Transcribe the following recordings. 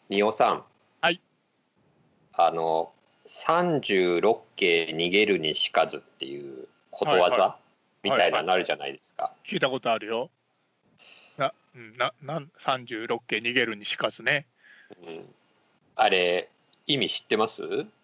仁尾さん、 はい。 36系逃げるにしかずっていうことはいはいわざみたいはいはい。 なのあるじゃないですか。 聞いたことあるよ。36系逃げるにしかずね。 うん、あれ、意味知ってます？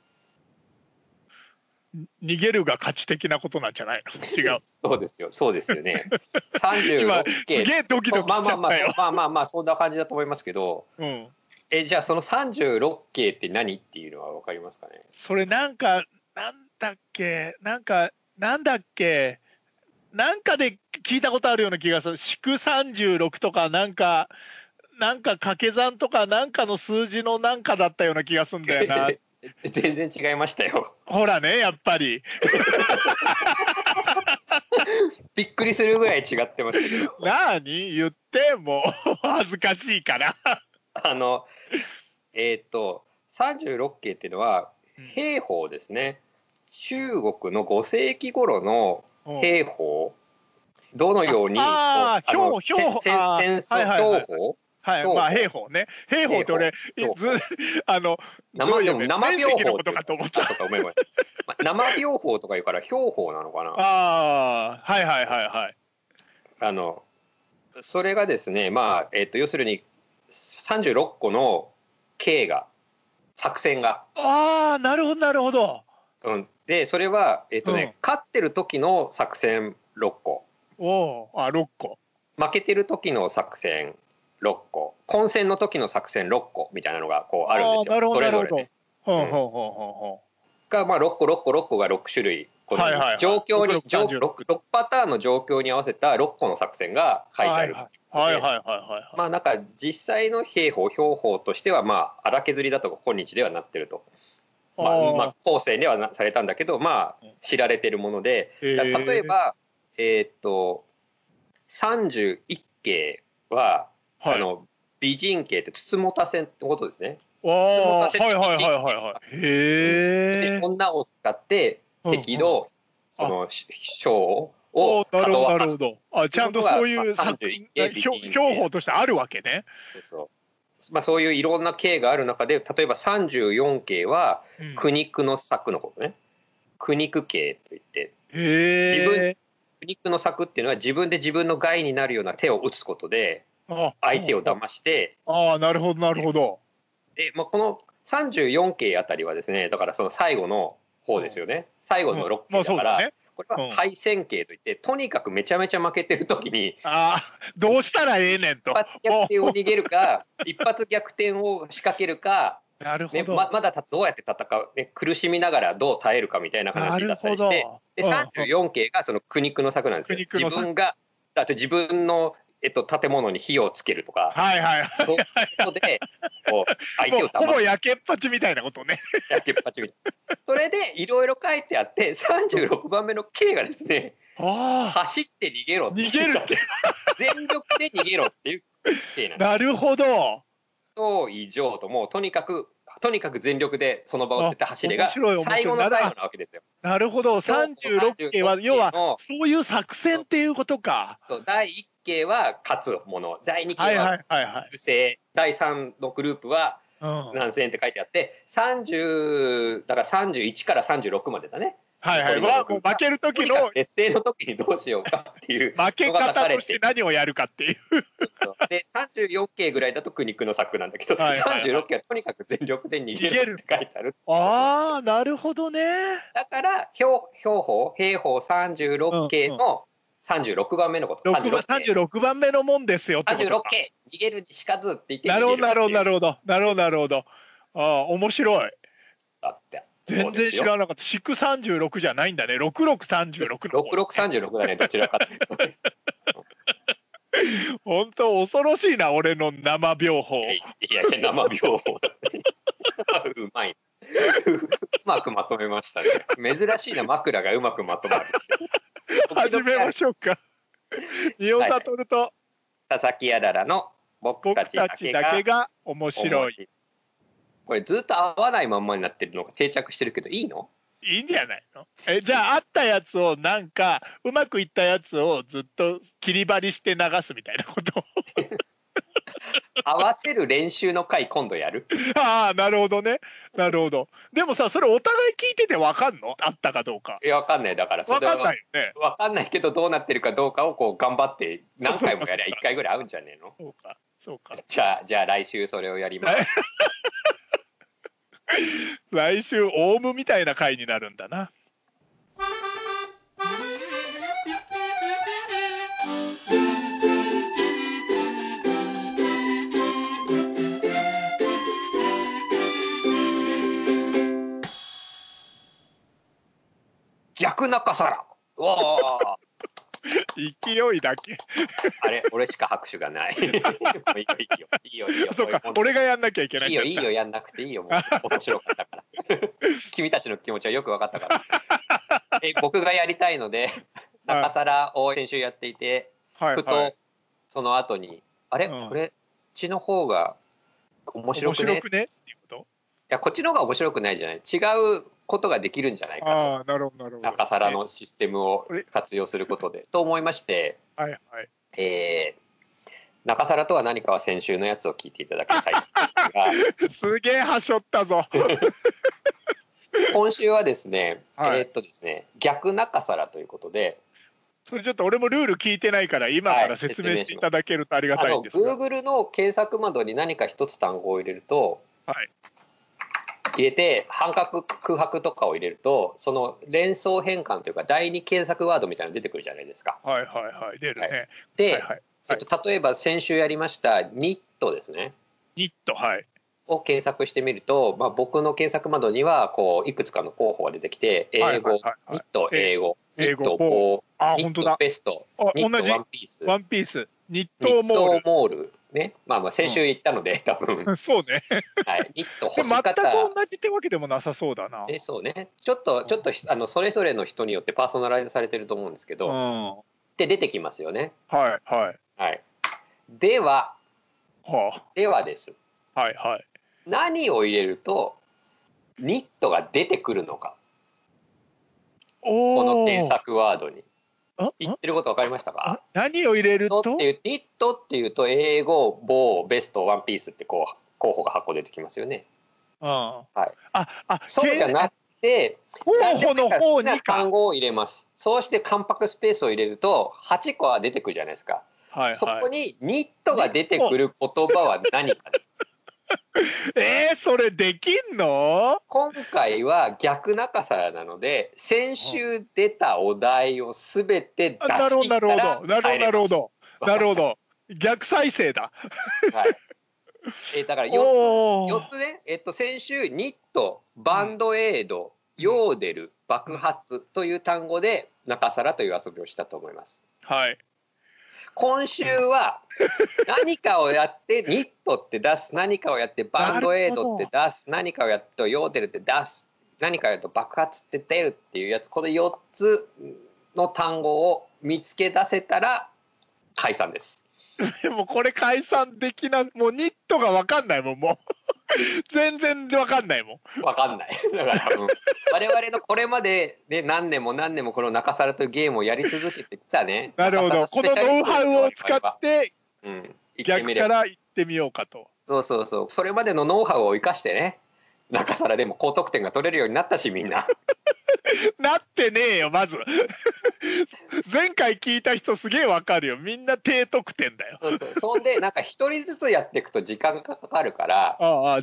逃げるが価値的なことなんじゃないの？違う。 そうですよ、そうですよね。 今、 36 す系げえドキドキまあまあまあ、 しちゃったよ。 そんな感じだと思いますけど、 うん。 じゃあその36系って何っていうのは分かりますかね？ それなんだっけなんだっけなんかで聞いたことあるような気がする。祝36とか掛け算とかなんかの数字のなんかだったような気がするんだよな。 全然違いましたよ。 ほらね、やっぱり。 びっくりするぐらい違ってましたけど。 言ってもう恥ずかしいから。 あの36系っていうのは兵法ですね。中国の5世紀頃の兵法、どのように戦争兵法、 はい、まあ兵法ね。兵法って俺どういう生兵法のことかと思った。 とか思います。生兵法とか言うから兵法なのかな。 ああ、はいはいはいはい。 それがですね、要するに36個の計が作戦が。 ああ、なるほどなるほど。 でそれは勝ってる時の作戦6個、 6個。 負けてる時の作戦6個、混戦の時の作戦6個みたいなのがこうあるんですよ。それぞれね。が6個6個6個が6種類、この状況に6パターンの状況に合わせた6個の作戦が書いてある。なんか実際の兵法としては荒削りだと今日ではなってると。後世ではされたんだけど知られてるもので、例えば31系は美人系ってつつもたせんってことですね。女を使って敵のその将を惑わす。ちゃんとそういう兵法としてあるわけね。 そういういろんな系がある中で、例えば34系は苦肉の策のことね。苦肉系といって苦肉の策っていうのは自分で自分の害になるような手を打つことで相手を騙して。 なるほどなるほど。 で、この34系あたりはですね、だからその最後の方ですよね。最後の6系だから、これは敗戦系といって、とにかくめちゃめちゃ負けてる時にどうしたらええねんと。 一発逆転を逃げるか一発逆転を仕掛けるか、まだどうやって戦う、苦しみながらどう耐えるかみたいな話だったりして、で34系がその苦肉の策なんですよ。自分がだって自分の建物に火をつけるとか、そういうことでこう相手をほぼ焼けっぱちみたいなことね。 焼けっぱちみたいな。それでいろいろ書いてあって、36番目の K がですね、走って逃げろって、 逃げるって全力で逃げろっていう K なんです。 なるほど。 そう以上と、もうとにかく全力でその場を捨てて走れが最後の最後なわけですよ。 なるほど。36系は要はそういう作戦っていうことか。 第1系は勝つもの、第2系は不正、第3のグループは何千って書いてあって、30だから31から36までだね。 もう負ける時の劣勢の時にどうしようかっていう負け方として何をやるかっていう。 で34系ぐらいだと苦肉の策なんだけど、36系はとにかく全力で逃げるって書いてある。 なるほどね。 だから兵法36系の36番目のこと。 36番目のもんですよってことか。 36系逃げるにしかずって言ってなるほどなるほど。面白い。 だって全然知らなかった。祝36じゃないんだね。6636の。 6636だね、どちらかというと。 本当恐ろしいな、俺の生病法。 いや生病法だってうまい。うまくまとめましたね。珍しいな、枕がうまくまとまる。 始めましょうか。仁尾悟と佐々木あららの僕たちだけが面白い。これずっと合わないまんまになってるのが定着してるけどいいの？ いいんじゃないの？じゃああったやつをうまくいったやつをずっと切り張りして流すみたいなこと合わせる練習の回今度やる。 ああ、なるほどね。なるほど。でもさ、それお互い聞いてて分かんの？あったかどうか。 いや、分かんない。だからそれは分かんないよね。 分かんないけど、どうなってるかどうかをこう頑張って何回もやりゃ1回ぐらい合うんじゃねえの？ そうか、そうか。 じゃあ来週それをやります。 来週オウムみたいな回になるんだな。 逆中皿。わ勢いだけ。 あれ、俺しか拍手がない。もういいよいいよいいよ。 そうか、俺がやんなきゃいけない。 いいよやんなくていいよ。もう面白かったから。君たちの気持ちはよく分かったから。僕がやりたいので、中皿を先週やっていて、ふとその後にあれ、これちの方が面白くねっていうこと？いや、こっちの方が面白くないじゃない。違うことができるんじゃないかと。中皿のシステムを活用することでと思いまして、中皿とは何かは先週のやつを聞いていただきたいんですがすげえはしょったぞ。 今週はですね、逆中皿ということで、 それちょっと俺もルール聞いてないから今から説明していただけるとありがたいんですが、 Google の検索窓に何か一つ単語を入れると、入れて半角空白とかを入れると、その連想変換というか第二検索ワードみたいなの出てくるじゃないですか。 出るね。 で、例えば先週やりましたニットですね。 ニット、 を検索してみると、僕の検索窓にはこういくつかの候補が出てきて、英語、ニット英語、ニット棒、ニットベスト、ニットワンピース、 ニットモールね。先週言ったので多分そうね。 ニット干し方全く同じってわけでもなさそうだな。 そうね。ちょっとそれぞれの人によってパーソナライズされてると思うんですけど、で出てきますよね。ではです。何を入れるとニットが出てくるのか。この検索ワードに。言ってること分かりましたか？ 何を入れると？ ニットっていうと英語、棒、ベスト、ワンピースってこう候補が箱出てきますよね。そうじゃなくて、 候補の方に単語を入れます。そうして関白スペースを入れると8個は出てくるじゃないですか。そこにニットが出てくる言葉は何かです。 それできんの？ 今回は逆中皿なので、先週出たお題をすべて出し切ったら入れます。 なるほど。逆再生だ。 だから4つね、先週ニット、バンドエイド、ヨーデル、爆発という単語で中皿という遊びをしたと思います。今週は何かをやってニットって出す、何かをやってバンドエイドって出す、何かをやってとヨーデルって出す、何かをやると爆発って出るっていうやつ、この4つの単語を見つけ出せたら解散です。 でもこれ解散できな、もうニットが分かんないもん、もう全然分かんないもん。 分かんない。だから我々のこれまでね、何年もこの中皿というゲームをやり続けてきたね。 なるほど。このノウハウを使って逆から行ってみようかと。 そう。それまでのノウハウを生かしてね、中皿でも高得点が取れるようになったし、みんな。 なってねえよ、まず。前回聞いた人すげえわかるよ。みんな低得点だよ。 そんで一人ずつやっていくと時間がかかるから、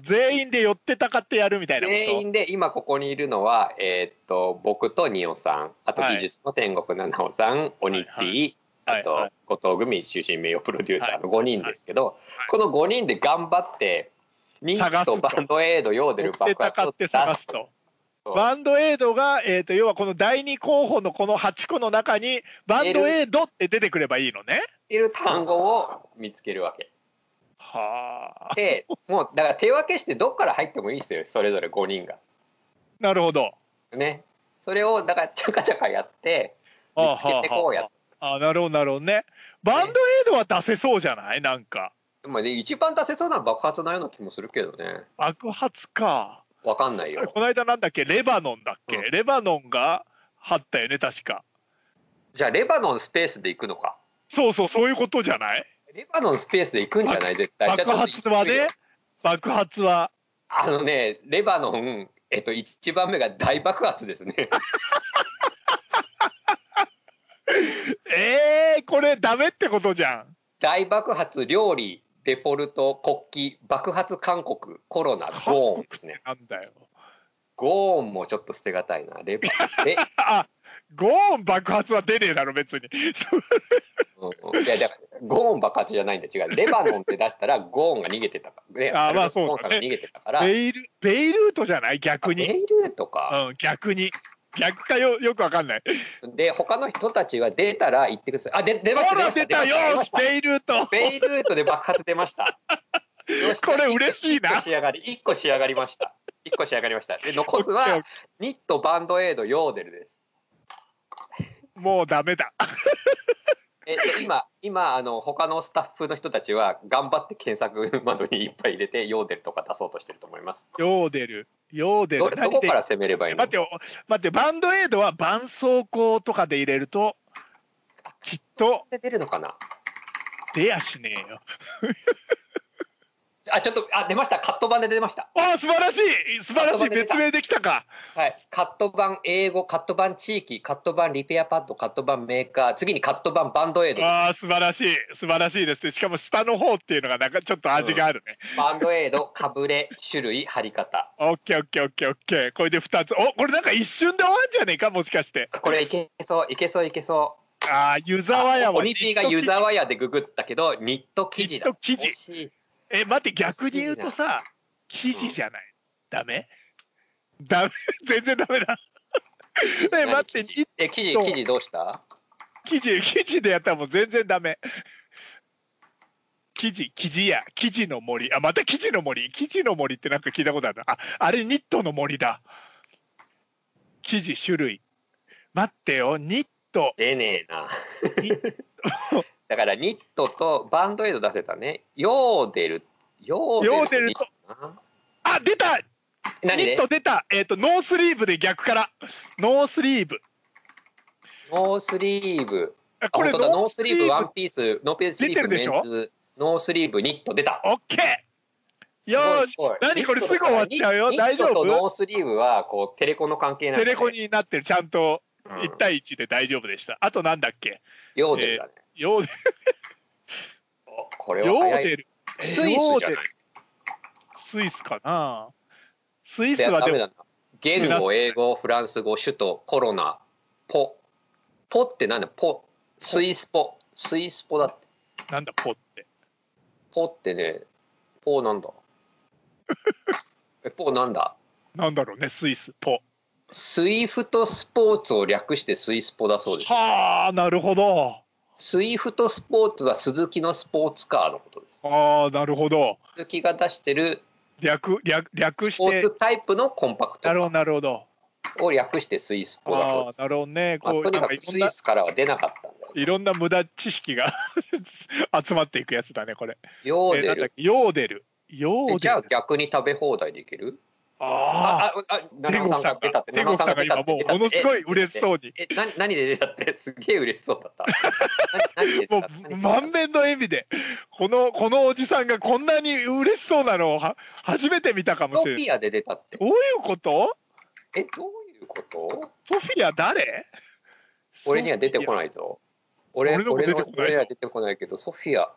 全員で寄ってたかってやるみたいなこと。 全員で今ここにいるのは僕とニオさん、あと技術の天国七尾さん、オニッピー、あと後藤組終身名誉プロデューサーの5人ですけど、この5人で頑張ってニット、バンドエイド、ヨーデル、爆発を出すと。 バンドエイドが、要はこの第2候補のこの8個の中にバンドエイドって出てくればいいのね。 いる単語を見つけるわけ。でもうだから手分けしてどっから入ってもいいですよ、それぞれ5人が。 なるほど。 ね。それをだからチャカチャカやって見つけてこうやつ。 なるほどね。バンドエイドは出せそうじゃない？なんか。 でもね、一番出せそうな爆発のような気もするけどね。 爆発か。 わかんないよ。 この間なんだっけ、レバノンだっけ、レバノンが張ったよね確か。 じゃあレバノンスペースで行くのか。 そういうことじゃない？ レバノンスペースで行くんじゃない絶対。 爆発はね、爆発は。 レバノン、1番目が大爆発ですね。 これダメってことじゃん。 大爆発、料理、デフォルト、国旗、爆発、韓国、コロナ、ゴーンですね。 なんだよ。 ゴーンもちょっと捨てがたいな。 ゴーン爆発は出ねえだろ別に。 いやゴーン爆発じゃないんで違う。レバノンって出したらゴーンが逃げてたからね。 まあそうだね。 逃げてたから。 ベイルートじゃない逆に。 ベイルートか。 逆かよくわかんない。 で他の人たちは出たら言ってください。出ました。 出たよーしベイルート。 ベイルートで爆発出ました。 これ嬉しいな。 1個仕上がりました。で残すはニット、バンドエイド、ヨーデルです。 もうダメだ。 今他のスタッフの人たちは頑張って検索窓にいっぱい入れてヨーデルとか出そうとしてると思います。 ヨーデルどこから攻めればいいの？ 待ってバンドエイドは絆創膏とかで入れるときっと出るのかな。 出やしねえよ。 出ました。カット版で出ました。 素晴らしい別名できたか。 はい、カット版英語、カット版地域、カット版リペアパッド、カット版メーカー、次にカット版バンドエイド。 素晴らしいですね。しかも下の方っていうのがなんかちょっと味があるね。 バンドエイド、かぶれ、種類、貼り方。 オッケー。これで2つ。これなんか一瞬で終わんじゃねえかもしかして。 これいけそう。 湯沢屋はオニピーが湯沢屋でググったけどニット生地だ。 待って逆に言うとさ生地じゃない。ダメ全然ダメだ。待って生地どうした？ 生地でやったらもう全然ダメ。生地の森。また生地の森ってなんか聞いたことあるな。あれニットの森だ。生地種類待ってよニット出ねえな。だからニットとバンドエイド出せたね。ヨーデルと出た。 ニット出た。ノースリーブで逆からノースリーブこれノースリーブワンピースノーピースリーブメンズノースリーブニット出た。 オッケー。よし。何これすぐ終わっちゃうよ。大丈夫？ ニットとノースリーブはこうテレコの関係なんで。 テレコになってるちゃんと1対1で大丈夫でした。あとなんだっけ？ ヨーデルだね。 ヨーデル。 これは早い。スイスじゃない。 スイスかな。スイスはでも言語英語フランス語首都コロナポってなんだスイスポだって。 なんだポってねなんだ。なんだ。 なんだろうねスイススイフトスポーツを略してスイスポだそうです。 はあなるほど。 スイフトスポーツはスズキのスポーツカーのことです。 なるほど。 スズキが出してる略してスポーツタイプのコンパクトカなるほどを略してスイスポだそうです。 なるほどね。 とにかくスイスからは出なかったんだよ。 いろんな無駄知識が集まっていくやつだねこれ。 ヨーデル。じゃあ逆に食べ放題でいける？ 天国さんが今もうものすごい嬉しそうに。 何で出たって？すげえ嬉しそうだった。 もう満面の笑みでこのおじさんがこんなに嬉しそうなのを初めて見たかもしれない。 ソフィアで出たって。 どういうこと？ どういうこと？ ソフィア誰？ 俺には出てこないぞ。俺には出てこないけどソフィア。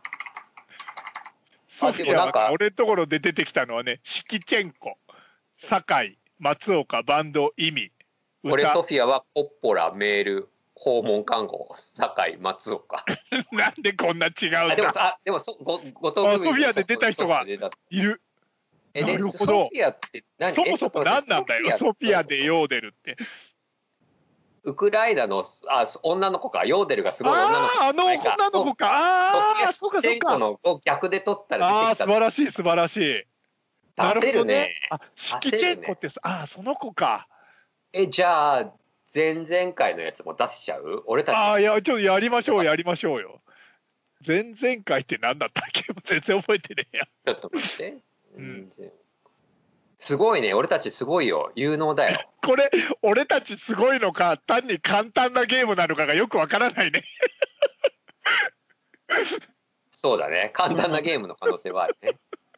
でもなんか俺のところで出てきたのはねシキチェンコ。酒井、松岡、バンド、意味。 俺ソフィアはコッポラ、メール、訪問看護、酒井、松岡。 なんでこんな違うんだ。 でも後藤ソフィアで出た人がいる。なるほど。そもそも何なんだよ。ソフィアでヨーデルって。 ウクライナの女の子かヨーデルがすごい女の子。 女の子か。 そうかそうか。のを逆で取ったら出てきた。 素晴らしい。 出せるね。 シキチェンコってその子か。 じゃあ前々回のやつも出しちゃう？俺たち。 いやちょっとやりましょうよ。前々回って何だったっけ？全然覚えてねえや。 ちょっと待って。すごいね。俺たちすごいよ。有能だよ。 これ俺たちすごいのか単に簡単なゲームなのかがよくわからないね。 そうだね、簡単なゲームの可能性はあるね。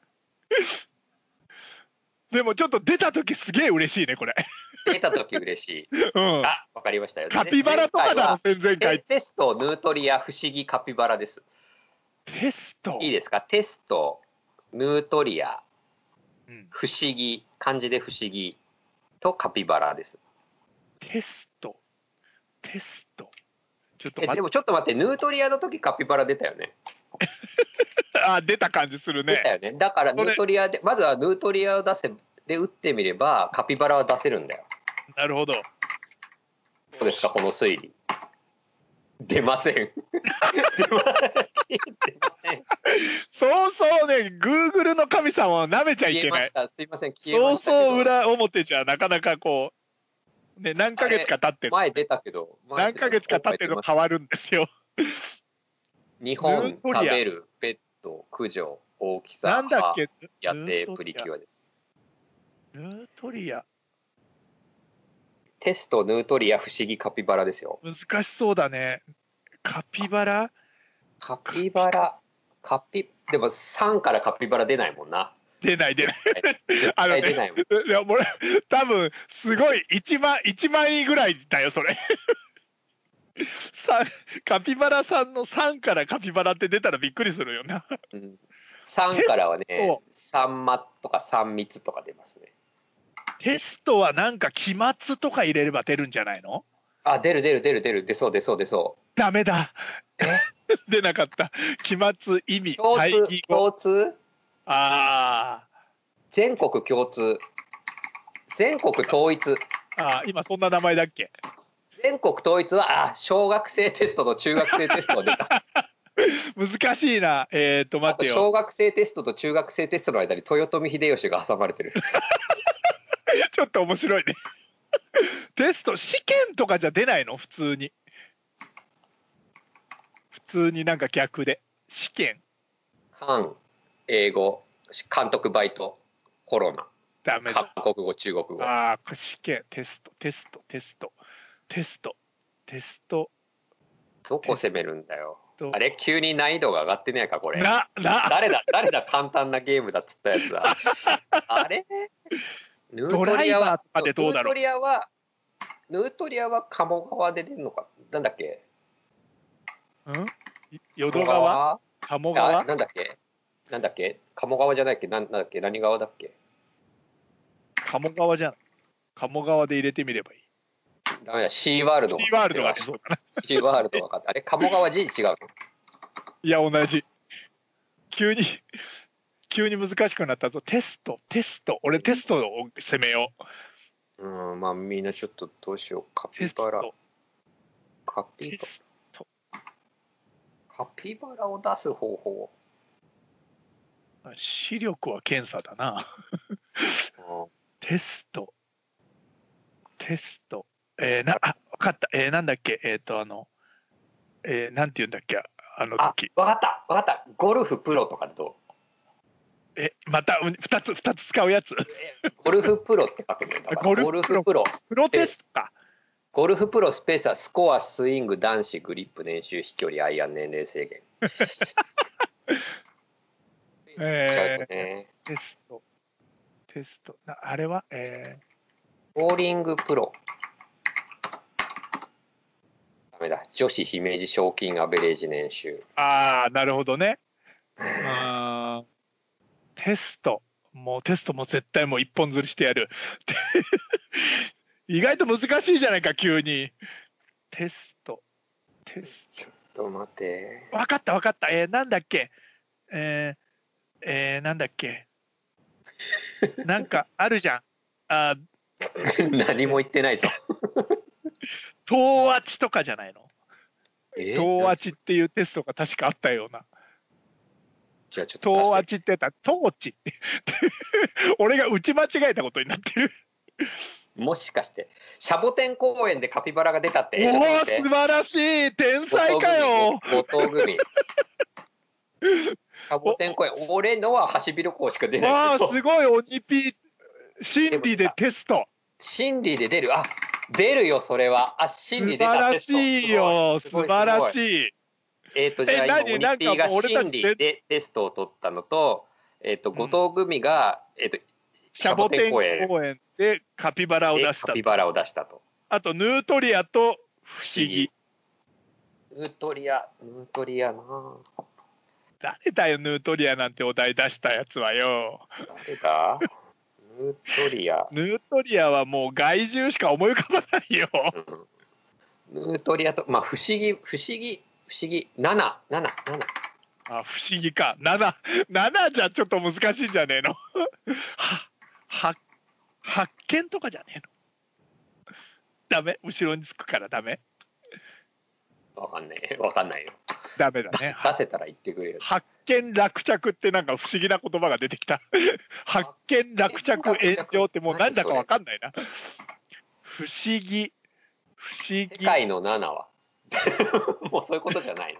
でもちょっと出た時すげえ嬉しいねこれ。 出た時嬉しい。 うん。 あ、わかりましたよ。 カピバラとかだろ前々回。 テストヌートリア不思議カピバラです。 テスト。 いいですか？テストヌートリア不思議、漢字で不思議とカピバラです。テスト。ちょっとでもちょっと待って、ヌートリアの時カピバラ出たよね。 あ、出た感じするね。 出たよね。だからヌートリアでまずはヌートリアを出せで打ってみればカピバラは出せるんだよ。 なるほど。 どうですかこの推理。出ません。 そうそうね、Google の神様は舐めちゃいけない。 すいません、消えました。 そうそう裏表じゃなかなかこうね、何ヶ月か経ってる。 前出たけど、 何ヶ月か経ってると変わるんですよ。 日本食べるペット駆除大きさなんだっけ、 野生プリキュアです。 ヌートリア。 テストヌートリア不思議カピバラですよ。 難しそうだね。カピバラ。 でも3からカピバラ出ないもんな。 出ない。出ないもん。いやもう多分すごい1万位ぐらいだよそれ。カピバラさんの3からカピバラって出たらびっくりするよな。 3からはね、3マとか3密とか出ますね。 テストはなんか期末とか入れれば出るんじゃないの？ あ、出る。出そう。 ダメだ。出なかった。期末意味。 共通？ ああ。 全国共通。全国統一。 ああ、今そんな名前だっけ？ 全国統一は小学生テストと中学生テストが出た。 難しいな。待ってよ。 小学生テストと中学生テストの間に豊臣秀吉が挟まれてる。 ちょっと面白いね。テスト試験とかじゃ出ないの？普通になんか逆で試験。 英語、監督バイト、コロナ。 ダメだ。 韓国語、中国語。 ああ、試験、テスト。 どこ攻めるんだよ。あれ急に難易度が上がってないかこれ。誰だ簡単なゲームだっつったやつだ。あれ？ ドライバーとかでどうだろう。 ヌートリアは鴨川で出るのか。なんだっけ？ 淀川？鴨川？ なんだっけ？鴨川じゃないっけ？なんだっけ？何川だっけ？ 鴨川じゃん。鴨川で入れてみればいい。 ダメだ、シーワールド。 シーワールドがそうだな。 シーワールド分かった。あれ、鴨川 G 違うの？ いや、同じ。急に難しくなったぞ。テスト。俺テストを攻めよう。まあみんなちょっとどうしよう。カピバラを出す方法。 視力は検査だな。テスト。分かった。なんだっけ、なんて言うんだっけ、時。 分かった。ゴルフプロとかでどう？また2つ使うやつ。 ゴルフプロって書くんだよ。ゴルフプロ。 プロテストか。 ゴルフプロスペースはスコア、スイング、男子、グリップ、年収、飛距離、アイアン、年齢制限。 テスト。あれはボーリングプロ。ダメだ。女子姫路賞金アベレージ年収。 ああ、なるほどね。テストも絶対もう一本釣りしてやる。意外と難しいじゃないか急に。テスト。 ちょっと待って。 分かった。なんだっけ。なんだっけ。なんかあるじゃん。 何も言ってないぞ。 東亜値とかじゃないの？東亜値っていうテストが確かあったような。東亜値って言ったら東値って俺が打ち間違えたことになってる。 もしかしてシャボテン公園でカピバラが出たって？ おお、素晴らしい、天才かよ。 後藤組。シャボテン公園、俺のはハシビロコウしか出ない。 わあ、すごい。鬼ピー心理でテスト。 心理で出る。出るよそれは。心理出たテスト。 素晴らしいよ。素晴らしい。 じゃあ今オニティが心理でテストを取ったのと、後藤組が、 シャボテン公園でカピバラを出した。 カピバラを出したと。 あとヌートリアと不思議。 ヌートリアな。 誰だよヌートリアなんてお題出したやつはよ。 誰だ？ヌートリア。 ヌートリアはもう害獣しか思い浮かばないよ。 ヌートリアと、まあ不思議、7。 あ、不思議か。7じゃちょっと難しいんじゃねえの。発見とかじゃねえの。ダメ、後ろにつくからダメ。 わかんないよ。 ダメだね。 出せたら言ってくれよ。 発見落着ってなんか不思議な言葉が出てきた。発見落着炎上ってもうなんだかわかんないな。不思議。 世界の7はもうそういうことじゃないの。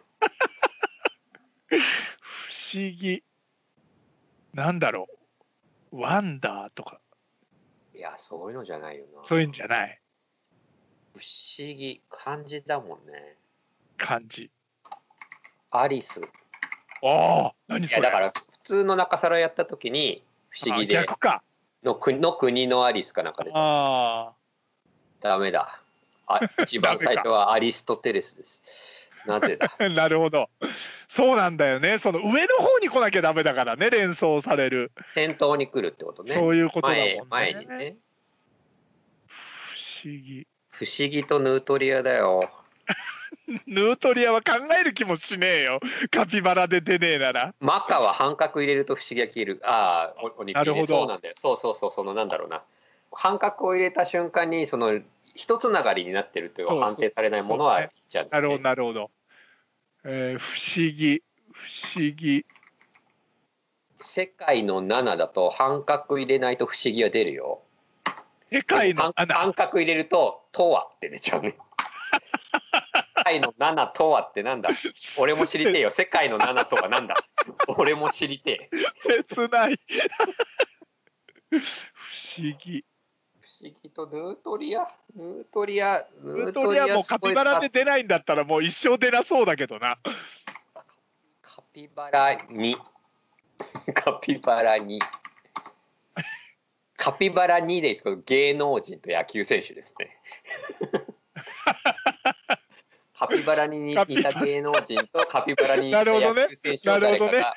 不思議。なんだろう。ワンダーとか。 いや、そういうのじゃないよな。 そういうんじゃない。 不思議、漢字だもんね。 漢字。 アリス。 ああ、何それ。 いやだから普通の中皿やった時に不思議で逆かの国のアリスかなんかで。 ああ。 ダメだ。一番最初はアリストテレスです。なぜだ。 なるほど。そうなんだよね。その上の方に来なきゃダメだからね、連想される。 先頭に来るってことね。 そういうことだもんね。 前にね。 不思議。 不思議とヌートリアだよ。 ヌートリアは考える気もしねえよ。カピバラで出ねえなら。 マカは半角入れると不思議が消える。ああ、おにぎり、ね、 なるほど。 そうなんだよ。そのなんだろうな。半角を入れた瞬間にその一つながりになってるという判定されないものは切っちゃうんだよね。 なるほど。不思議。 世界の7だと半角入れないと不思議は出るよ。 世界の半角入れると「とは」って出ちゃうね。世界の7とはってなんだ。俺も知りてえよ。世界の7とはなんだ。俺も知りてえ。 切ない。不思議。 不思議とヌートリアもうカピバラで出ないんだったらもう一生出なそうだけどな。 カピバラ2でいつか芸能人と野球選手ですね。カピバラに似た芸能人とカピバラに似た野球選手を誰かが。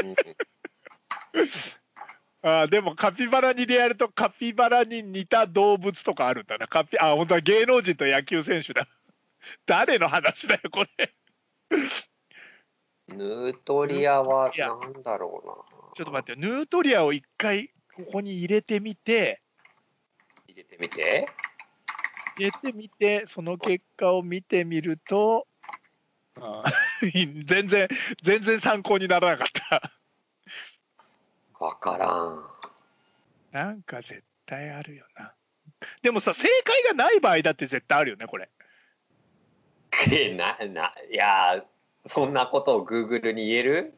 でもカピバラにでやるとカピバラに似た動物とかあるんだな。本当は芸能人と野球選手だ。誰の話だよこれ。 ヌートリアはなんだろうな。 ちょっと待って、ヌートリアを一回ここに入れてみて、その結果を見てみると、全然参考にならなかった。 わからん。 なんか絶対あるよな。でもさ、正解がない場合だって絶対あるよねこれ。 いやそんなことをグーグルに言える？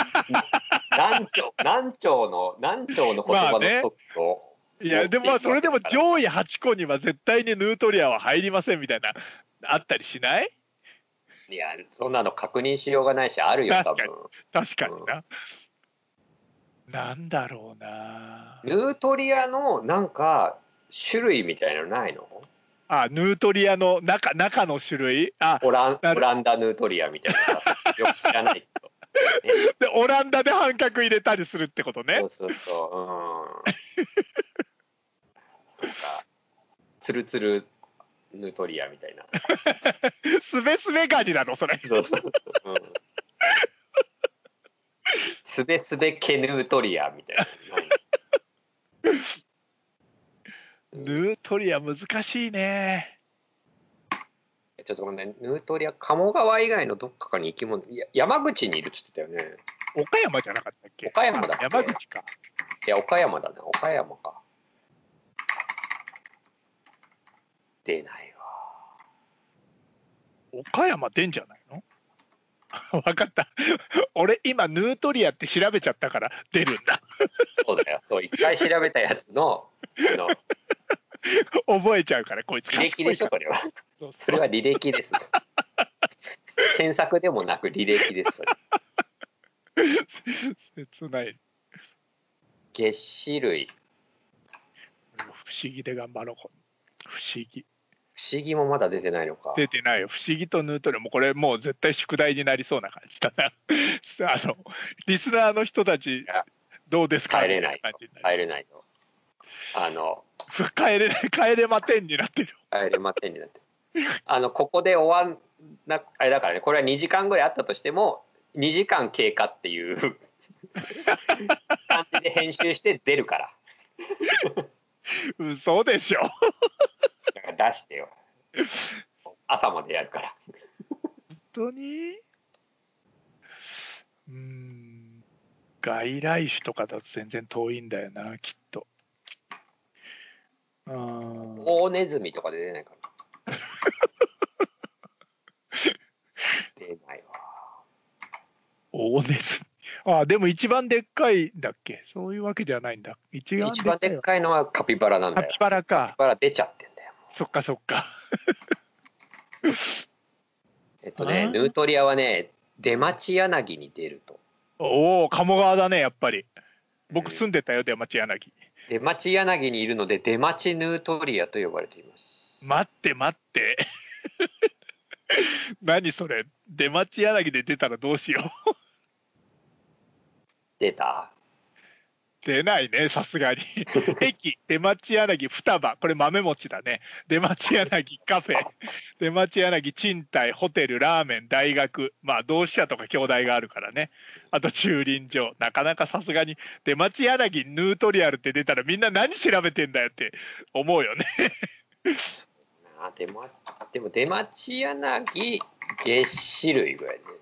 何兆の言葉のストックを。 いやでもそれでも上位8個には絶対にヌートリアは入りませんみたいなあったりしない？ いやそんなの確認しようがないしあるよ多分。 確かにな。なんだろうな。 ヌートリアのなんか種類みたいなのないの？ ヌートリアの中の種類。 オランダヌートリアみたいなよく知らないけど。 でオランダで半角入れたりするってことね。 そう。なんかツルツルヌートリアみたいな。 スベスベガニなのそれ。 そう。スベスベケヌートリアみたいな。 ヌートリア難しいね。 ちょっとね、ヌートリア鴨川以外のどっかに生き物、山口にいるっつってたよね。 岡山じゃなかったっけ？ 岡山だっけ？ 山口か。 いや岡山だね。岡山か。出ないわ。岡山出んじゃないの？分かった。俺今ヌートリアって調べちゃったから出るんだ。 そうだよ。そう一回調べたやつの覚えちゃうからこいつ。 履歴でしょこれは。それは履歴です。 検索でもなく履歴ですそれ。 切ない。 げっ歯類。 不思議で頑張ろう。不思議。 不思議もまだ出てないのか。 出てないよ。不思議とヌートリアもこれもう絶対宿題になりそうな感じだな。リスナーの人たちどうですか。 帰れないと。帰れないと。 帰れまてんになってる。 帰れまてんになってる。ここで終わんなあれだからね、これは2時間ぐらいあったとしても2時間経過っていう感じで編集して出るから。 嘘でしょ。 だから出してよ。朝までやるから。 本当に？外来種とかだと全然遠いんだよな、きっと。 大ネズミとかで出ないかな。出ないわ。 大ネズミ。でも一番でっかいんだっけ？そういうわけじゃないんだ。一番でっかいのはカピバラなんだよ。 カピバラか。 カピバラ出ちゃってんだよ。 そっかそっか。 ヌートリアはね、出町柳に出ると。 おお、鴨川だね、やっぱり。僕住んでたよ、出町柳。 出町柳にいるので出町ヌートリアと呼ばれています。 待って何それ、出町柳で出たらどうしよう。 出た？ 出ないね、さすがに。駅出町柳双葉、これ豆餅だね。出町柳カフェ、出町柳賃貸、ホテル、ラーメン、大学、同志社とか兄弟があるからね。あと駐輪場。なかなかさすがに出町柳ヌートリアルって出たらみんな何調べてんだよって思うよね。 でも出町柳げっ歯類ぐらいで。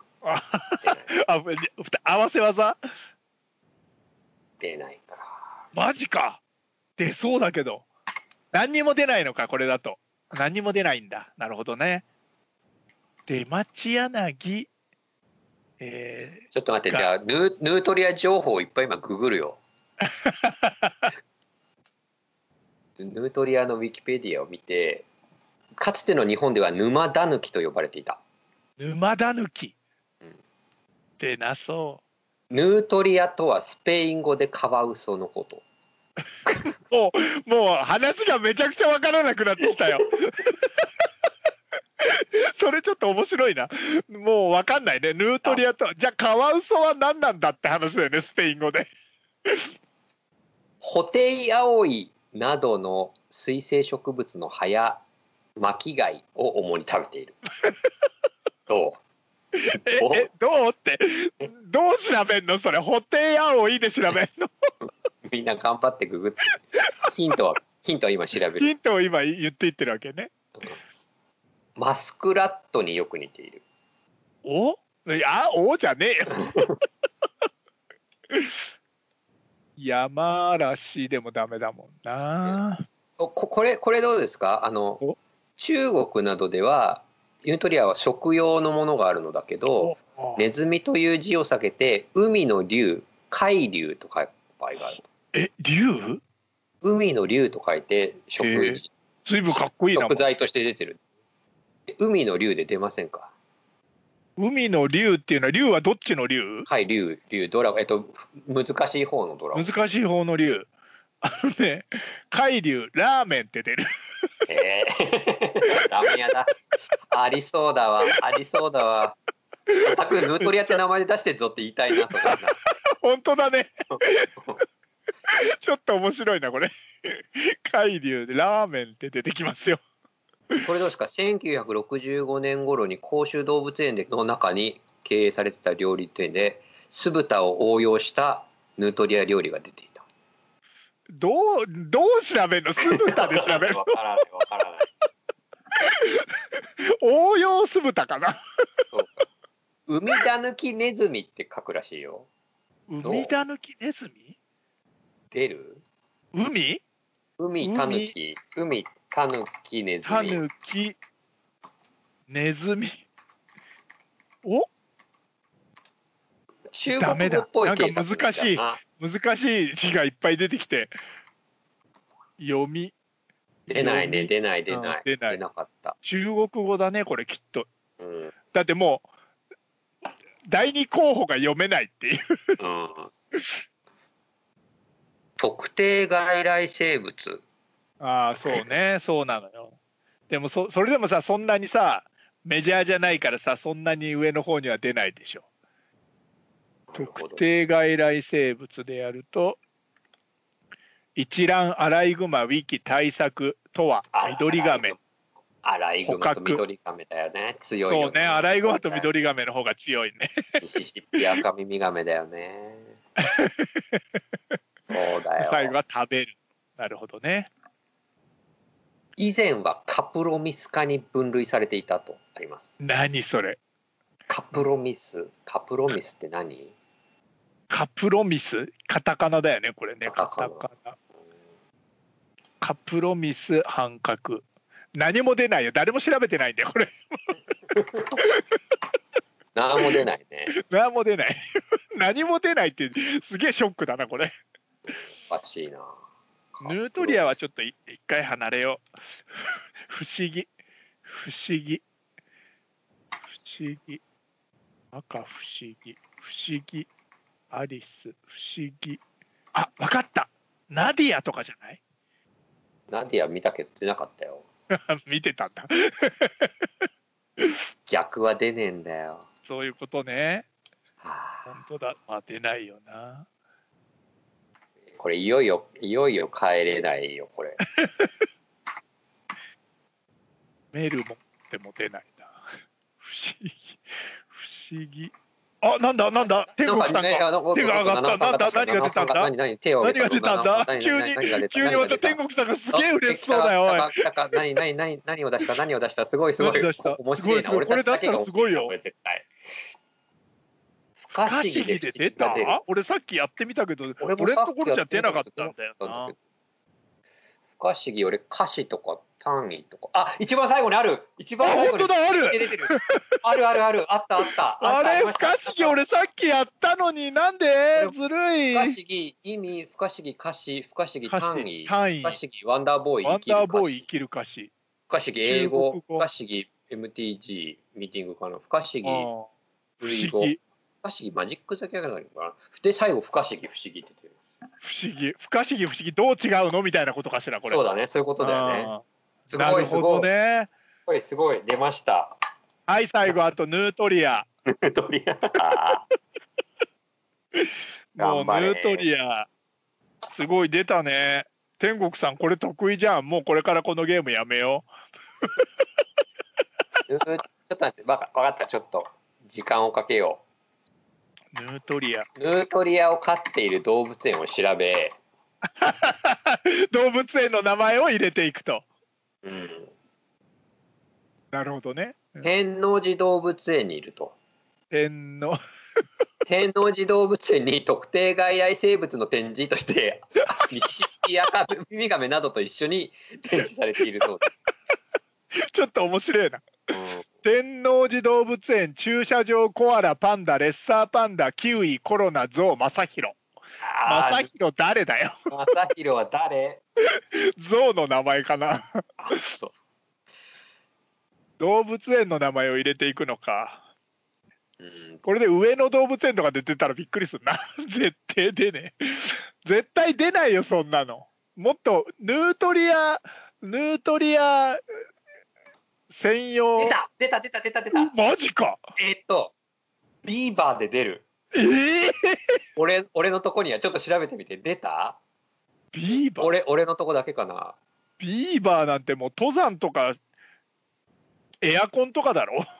合わせ技出ないか。 マジか。出そうだけど何にも出ないのか、これだと。何にも出ないんだ。なるほどね。出町柳、 ちょっと待って、じゃあヌートリア情報をいっぱい今ググるよ。ヌートリアのウィキペディアを見て、かつての日本では沼ダヌキと呼ばれていた。 沼ダヌキ、出なそう。 ヌートリアとはスペイン語でカワウソのこと。 もう話がめちゃくちゃ分からなくなってきたよ。それちょっと面白いな。もう分かんないね。ヌートリアとはじゃあカワウソは何なんだって話だよね、スペイン語で。 ホテイアオイなどの水生植物の葉や巻貝を主に食べている。どうってどう調べんのそれ。ホテイアオイで調べんの？ みんな頑張ってググって。ヒントは今調べる。 ヒントを今言っていってるわけね。 マスクラットによく似ている。 おじゃねえよ。山嵐でもダメだもんな。 これどうですか？中国などではヌートリアは食用のものがあるのだけど、ネズミという字を避けて海の竜、海竜と書く場合がある。 竜？ 海の竜と書いて随分かっこいいな。 食材として出てる。海の竜で出ませんか？ 海の竜っていうのは、竜はどっちの竜？ はい、竜ドラゴン、難しい方のドラゴン。 難しい方の竜。海竜ラーメンって出る。 ラーメン屋だ。ありそうだわ。たくヌートリアって名前で出してるぞって言いたいな。 本当だね。ちょっと面白いなこれ。海竜でラーメンって出てきますよ。 これどうですか？1965年頃に公衆動物園の中に経営されてた料理店で酢豚を応用したヌートリア料理が出ていた。 どう調べるの？酢豚で調べるの？ わからない。 応用酢豚かな。 海タヌキネズミって書くらしいよ。 海タヌキネズミ？ 出る？ 海タヌキネズミ。 タヌキネズミ。お？ 中国語っぽい。 なんか難しい字がいっぱい出てきて。読み。 出ない。出なかった。 中国語だねこれきっと。 うん、 だってもう第2候補が読めないっていう、うん、 特定外来生物。 ああそうね、そうなのよ。でもそれでもさ、そんなにさメジャーじゃないからさ、そんなに上の方には出ないでしょ。特定外来生物でやると、一覧アライグマウィキ対策とはミドリガメ。 アライグマとミドリガメだよね。強いよね。 そうね、アライグマとミドリガメの方が強いね。 ミシシッピアカミミガメだよね。そうだよ。 最後は食べる。なるほどね。 以前はカプロミス科に分類されていたとあります。 何それ？ カプロミスって何？ カプロミス、カタカナだよねこれね。カタカナ。カプロミス半角。何も出ないよ。誰も調べてないんだよこれ。 何も出ないね。 何も出ない。何も出ないってすげえショックだなこれ。 おかしいな。 ヌートリアはちょっと一回離れよう。不思議。赤不思議。アリス不思議。あ、わかった。ナディアとかじゃない？ ナディア見たけど出なかったよ。 見てたんだ。 逆は出ねえんだよ。 そういうことね。 はあ、本当だ。まあ出ないよな。 これいよいよ帰れないよこれ。 メルモでも出ないな。不思議。あ、なんだ天国さんが手が上がった。何が出たんだ？何が出たんだ？急にまた天国さんがすげえ嬉しそうだよ。おい、 何を出した？すごい面白いな。 これ出したらすごいよ。不可思議で出た？俺さっきやってみたけど、俺のところじゃ出なかったんだよな。 不可思議、俺歌詞とか単位とか、あ、一番最後にある。 本当だ、ある。 あった。 あれ不可思議、俺さっきやったのに、なんで？ずるい。 不可思議意味、不可思議歌詞、不可思議単位、不可思議ワンダーボーイ生きる歌詞、 不可思議英語、不可思議 MTG ミーティングかな、不可思議類語、不可思議マジック・ザ・ギャザリングかな。で最後不可思議不思議って言ってます。 不可思議どう違うのみたいなことかしらこれ。 そうだね、そういうことだよね。すごいね。 すごい出ました。 はい、最後あとヌートリア。もうヌートリアすごい出たね。天国さんこれ得意じゃん。もうこれからこのゲームやめよう。ちょっと待って、分かった、ちょっと時間をかけよう。ヌートリアを飼っている動物園を調べ動物園の名前を入れていくと、うん、なるほどね。 天王寺動物園にいると。 天王寺動物園に特定外来生物の展示としてミシシッピアカミミガメなどと一緒に展示されているそうです。ちょっと面白いな。天王寺動物園駐車場コアラパンダレッサーパンダキウイコロナゾウマサヒロ。マサヒロ誰だよ。 マサヒロは誰？ ゾウの名前かな。 そう、 動物園の名前を入れていくのか。これで上野動物園とかで出たらびっくりするな。絶対出ねえ。絶対出ないよそんなの。もっとヌートリア専用。 出た。 マジか。 ビーバーで出る。俺のとこにはちょっと調べてみて。出た？ ビーバー。 俺のとこだけかな。 ビーバーなんてもう登山とかエアコンとかだろ。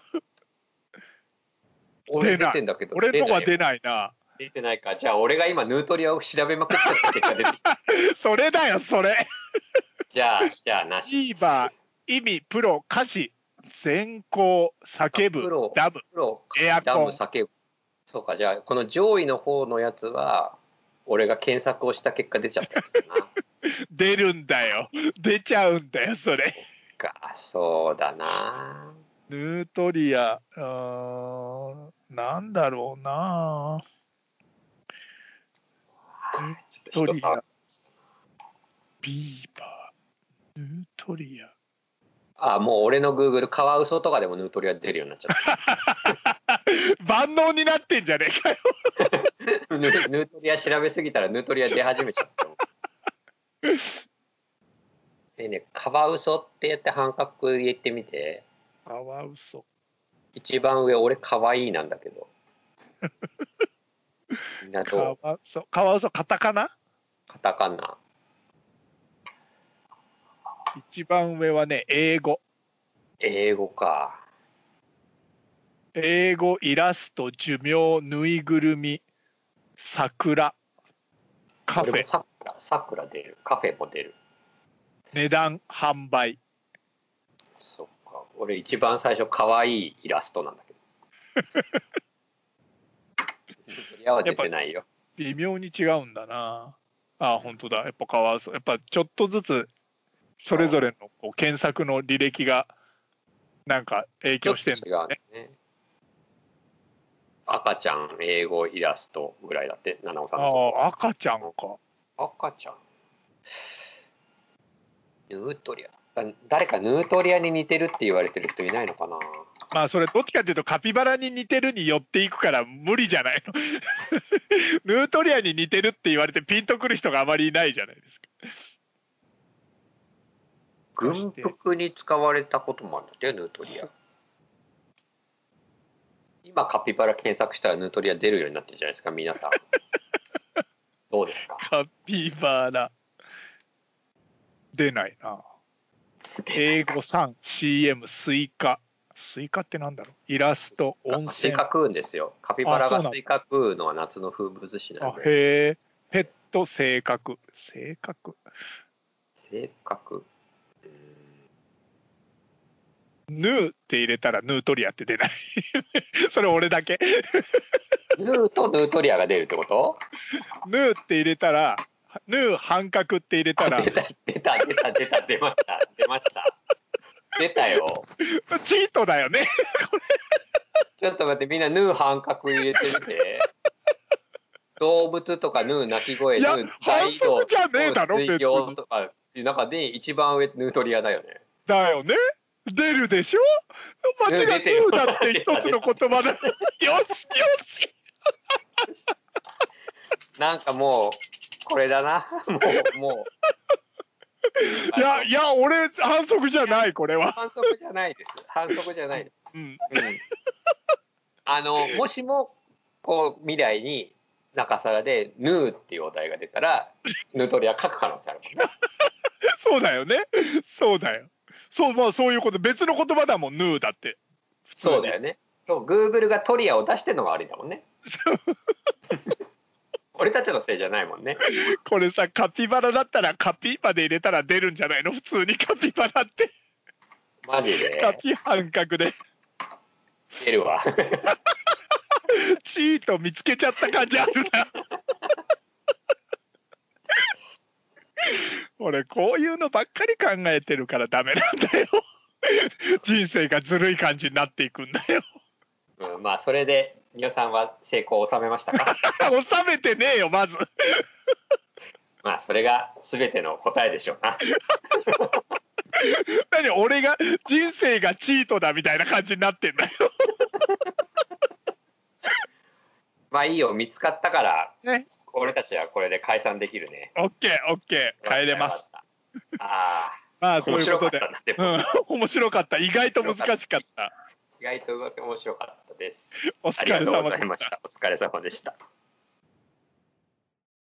俺出てんだけど。 俺のとこは出ないな。 出てないか。じゃあ俺が今ヌートリアを調べまくっちゃった結果出てきた。 それだよそれ。 じゃあなし。 ビーバー意味プロ歌詞先行叫ぶダムエアコンダム叫ぶ。そうか、じゃあこの上位の方のやつは俺が検索をした結果出ちゃったやつだな。 出るんだよ。出ちゃうんだよそれ。 そうだな。 ヌートリアなんだろうな。ヌートリアビーバーヌートリア。 もう俺のグーグルカワウソとかでもヌートリア出るようになっちゃった。 万能になってんじゃねえかよ。 ヌートリア調べすぎたらヌートリア出始めちゃった。でね、カワウソってやって半角入れてみて。 カワウソ。 一番上俺カワイイなんだけど。みんなどう？ カワウソカタカナ？ カタカナ。 一番上はね、英語。 英語か。 英語、イラスト、寿命、ぬいぐるみ、桜、カフェ。 桜出る。カフェも出る。 値段、販売。 そっか。俺一番最初可愛いイラストなんだけど。いやは出てないよ。 微妙に違うんだな。あ、本当だ。やっぱカワウソ。やっぱちょっとずつそれぞれのこう検索の履歴がなんか影響してんだよね。 赤ちゃん、英語、イラストぐらいだって、七尾さんのとこ。ああ、赤ちゃんか。 赤ちゃん。ヌートリア。誰かヌートリアに似てるって言われてる人いないのかな。 まあそれどっちかっていうとカピバラに似てるに寄っていくから無理じゃないの。ヌートリアに似てるって言われてピンとくる人があまりいないじゃないですか。 軍服に使われたこともあるんだよ、ヌートリア。今カピバラ検索したらヌートリア出るようになってるじゃないですか、皆さん。どうですか？ カピバラ出ないな。英語3、CM、スイカ。スイカってなんだろう。イラスト、温泉。 スイカ食うんですよ。カピバラがスイカ食うのは夏の風物詩なんで。 へえ。ペット、性格。性格。 性格。 ヌーって入れたらヌートリアって出ない。それ俺だけ。 ヌーとヌートリアが出るってこと？ ヌーって入れたら、ヌー半角って入れたら。 出ました出たよ。 チートだよね。 ちょっと待って、みんなヌー半角入れてみて。動物とかヌー鳴き声、ヌー大移動、水曜とかっていう中で一番上ヌートリアだよね。 だよね。出るでしょ。間違いヌーだって一つの言葉だ。よしよし。 なんかもうこれだな。もう。 いや俺反則じゃない、これは。 反則じゃないです。もしもこう未来に中皿でヌーっていうお題が出たらヌートリア書く可能性あるもんね。 そうだよね。そうだよ。そう、まあそういうこと、別の言葉だもん、ヌーだって。 そうだよね。そう、グーグルがトリアを出してるのが悪いんだもんね。俺たちのせいじゃないもんね。 これさ、カピバラだったらカピまで入れたら出るんじゃないの？普通にカピバラって。 マジで。 カピ半角で。 出るわ。 チート見つけちゃった感じあるな。俺こういうのばっかり考えてるからダメなんだよ。人生がずるい感じになっていくんだよ。 まあそれで皆さんは成功を収めましたか？ 収めてねえよまず。 まあそれが全ての答えでしょうな。 何俺が人生がチートだみたいな感じになってんだよ。 まあいいよ、見つかったから、 ね、 俺たちはこれで解散できるね。 オッケー帰れます。 ああ、 まあそういうことで、面白かった。意外と難しかった。 意外と面白かったです。 お疲れ様でした。 お疲れ様でした。